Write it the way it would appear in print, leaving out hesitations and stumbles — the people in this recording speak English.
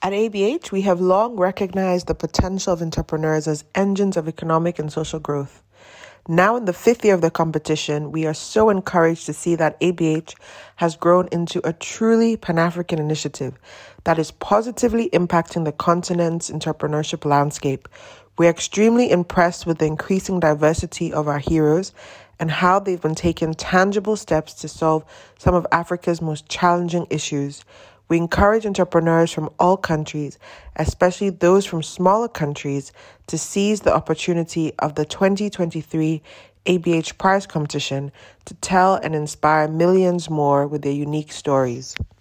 At ABH, we have long recognized the potential of entrepreneurs as engines of economic and social growth. Now in the fifth year of the competition, we are so encouraged to see that ABH has grown into a truly Pan-African initiative that is positively impacting the continent's entrepreneurship landscape. We're extremely impressed with the increasing diversity of our heroes and how they've been taking tangible steps to solve some of Africa's most challenging issues. We encourage entrepreneurs from all countries, especially those from smaller countries, to seize the opportunity of the 2023 ABH Prize Competition to tell and inspire millions more with their unique stories.